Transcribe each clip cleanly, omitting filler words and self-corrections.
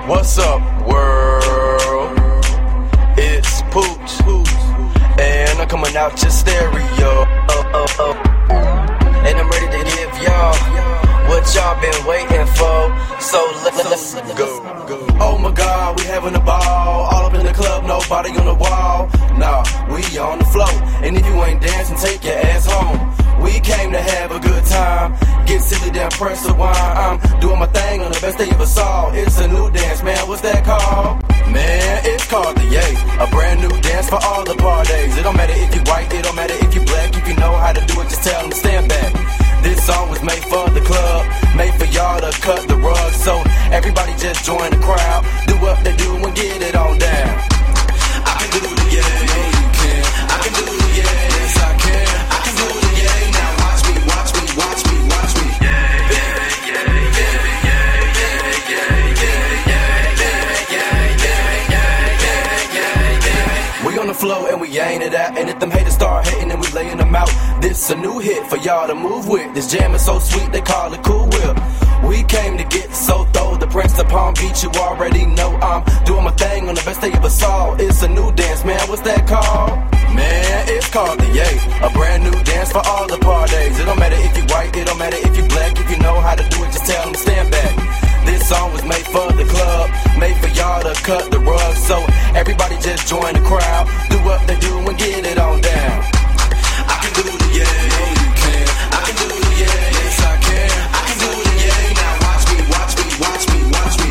What's up, world? It's Pooch, and I'm coming out your stereo. And I'm ready to give y'all what y'all been waiting for. So let's go. Oh my God, we having a ball. All up in the club, nobody on the wall. Nah, we on the floor. And if you ain't dancing, take your ass home. We came to have a good time. Get silly, then press the wine. I'm doing my thing on the best day of us all. It's a new dance, man, what's that called? Man, it's called the Yay. A brand new dance for all the parties. It don't matter if you white, it don't matter if you black. If you know how to do it, just tell them to stand back. This song was made for the club, made for y'all to cut the rug. So everybody just join the crowd, do what they do and get it on down. I can do the Yay, you can. I can do the Yay, yes I can. I can do the Yay, now watch me, watch me, watch me, watch me. We on the floor and we ain't it out. And if them haters start hating, then we laying them out. This a new hit for y'all to move with. This jam is so sweet, they call it Cool Whip. We came to get so throw the Prince of Palm Beach. You already know I'm doing my thing on the best day of us all. It's a new dance, man, what's that called? Man, it's called the Yay. A brand new dance for all the parties. It don't matter if you white, it don't matter if you black. If you know how to do it, just tell them to stand back. This song was made for the club, made for y'all to cut the rug. So everybody just join the crowd, do what they do and get it on down. I can do the Yay, you can. I can do the Yay, yes I can. I can do the Yay, now watch me, watch me, watch me, watch me.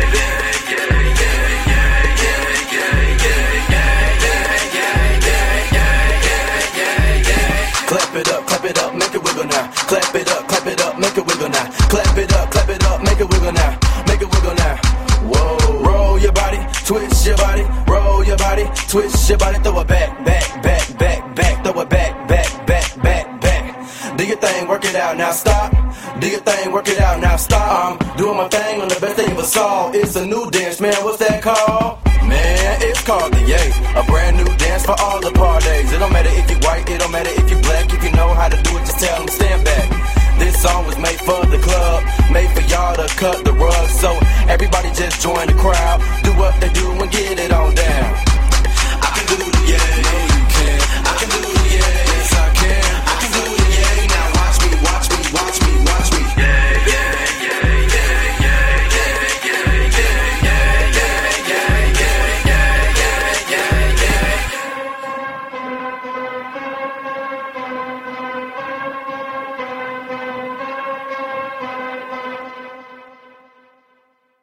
Clap it up, make it wiggle now. Clap it up, make it wiggle now. Clap it up, make it wiggle now. Make it wiggle now. Whoa, roll your body, twist your body, roll your body, twist your body, throw it back, back, back, back, back, throw it back, back, back, back, back. Do your thing, work it out, now stop. Do your thing, work it out, now stop. I'm doing my thing on the best day of us all. It's a new dance, man, what's that called? Man, it's called the Yay. A brand new dance for all the parties. It don't matter if you white, it don't matter if you black. If you know how to do it, just tell them to stand back. This song was made for the club, made for y'all to cut the rug. So everybody just join the crowd,